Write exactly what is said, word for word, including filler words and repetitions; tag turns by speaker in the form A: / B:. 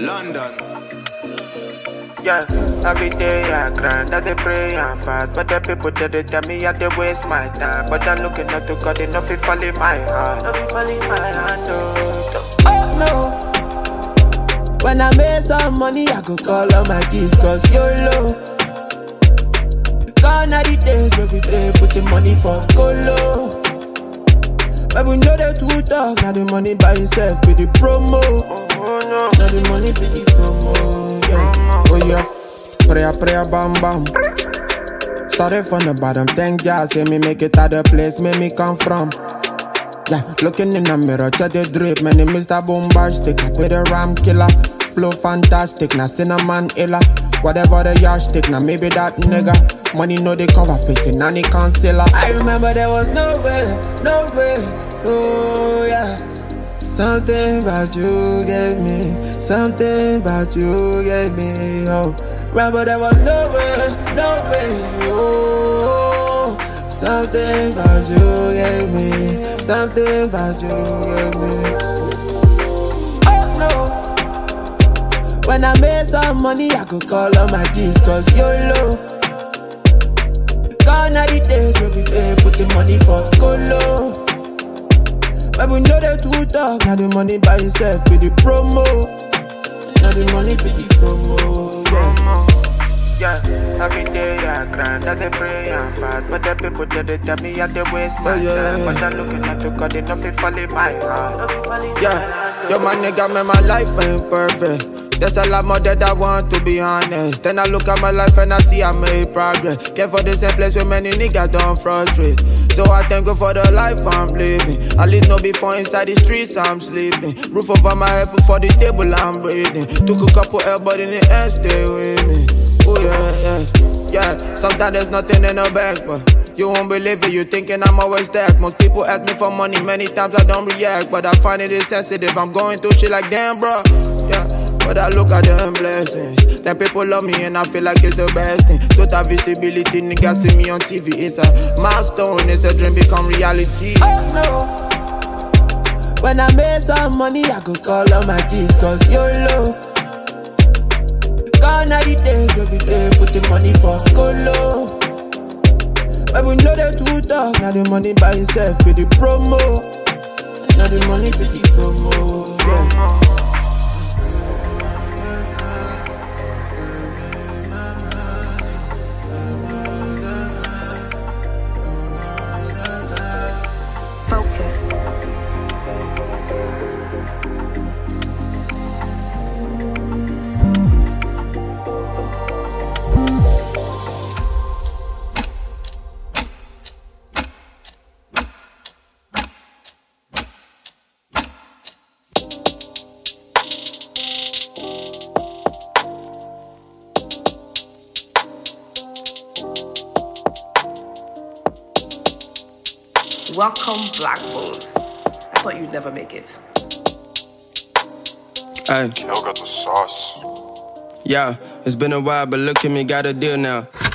A: London.
B: Yeah, every day I grind, I dey pray and fast. But the people that they tell me I dey waste my time. But I'm looking up to God, enough it fall in my heart. Enough it fall in my heart, oh. Oh no. When I make some money, I go call on my G's, cause YOLO. Gone are the days where we dey put the money for Colo. But we know the two talk, now the money by itself be the promo. Oh, no. Now the money be the promo, yeah. Oh yeah, prayer, prayer, bam, bam. Started from the bottom, thank God, say me make it out the place, make me come from. Yeah, looking in the mirror, check the drip, man, Mister Bombastic, I pay the ram killer. Flow fantastic, now cinnamon illa. Whatever the yardstick, now maybe that nigga. Money know they cover facing, nanny concealer. I remember there was no way, no way, oh yeah. Something about you gave me, something about you gave me, oh. Remember there was no way, no way, oh. Something about you gave me, something about you gave me. Oh no. When I make some money, I go call on my G's, cause YOLO. Gone are the days where we dey put the money for Colo. But we know the two talk, now the money by itself be the promo. Now the money be the promo, yeah. Yeah, every day I grind, I dey pray and fast. But the people that they tell me I dey waste my
C: oh, yeah,
B: time.
C: yeah.
B: But I'm looking at to God, enough it fall in my heart.
C: Yeah, yo, my nigga, man, my life ain't perfect. There's a lot more that I want, to be honest. Then I look at my life and I see I made progress. Care for the same place where many niggas don't frustrate. So I thank you for the life I'm living. At least no before inside the streets I'm sleeping. Roof over my head, food for the table I'm breathing. Took a couple L but in the end stay with me. Oh yeah, yeah, yeah. Sometimes there's nothing in the bag, but you won't believe it, you thinking I'm always stacked. Most people ask me for money, many times I don't react. But I find it insensitive, I'm going through shit like damn bro. Yeah. But I look at them blessings. Then people love me and I feel like it's the best thing. Total visibility, niggas see me on T V. It's a milestone, it's a dream become reality.
B: Oh no. When I make some money, I go call on my G's, cause YOLO. Gone are the days where we dey put the money for Colo. But we know the two talk, now the money by itself be the promo. Now the money be the promo, yeah.
D: Welcome, Black Bones. I thought you'd never make it.
C: Hey.
E: Kel got the sauce.
C: Yeah, it's been a while, but look at me, got a deal now.